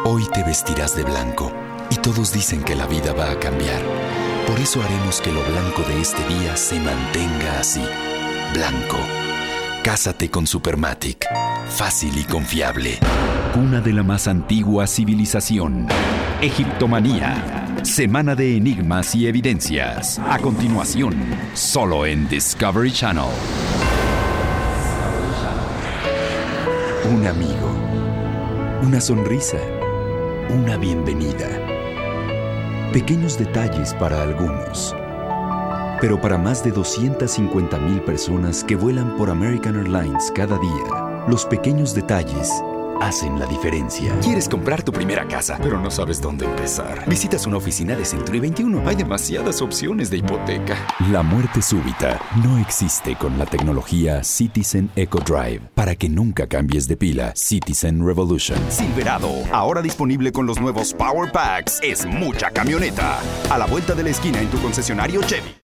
Hoy te vestirás de blanco y todos dicen que la vida va a cambiar. Por eso haremos que lo blanco de este día se mantenga así, blanco. Cásate con Supermatic, fácil y confiable. Cuna de la más antigua civilización. Egiptomanía. Semana de enigmas y evidencias. A continuación, solo en Discovery Channel. Un amigo. Una sonrisa. Una bienvenida. Pequeños detalles para algunos. Pero para más de 250,000 personas que vuelan por American Airlines cada día, los pequeños detalles hacen la diferencia. ¿Quieres comprar tu primera casa, pero no sabes dónde empezar? Visitas una oficina de Century 21. Hay demasiadas opciones de hipoteca. La muerte súbita no existe con la tecnología Citizen EcoDrive. Para que nunca cambies de pila, Citizen Revolution. Silverado, ahora disponible con los nuevos Power Packs. Es mucha camioneta. A la vuelta de la esquina en tu concesionario Chevy.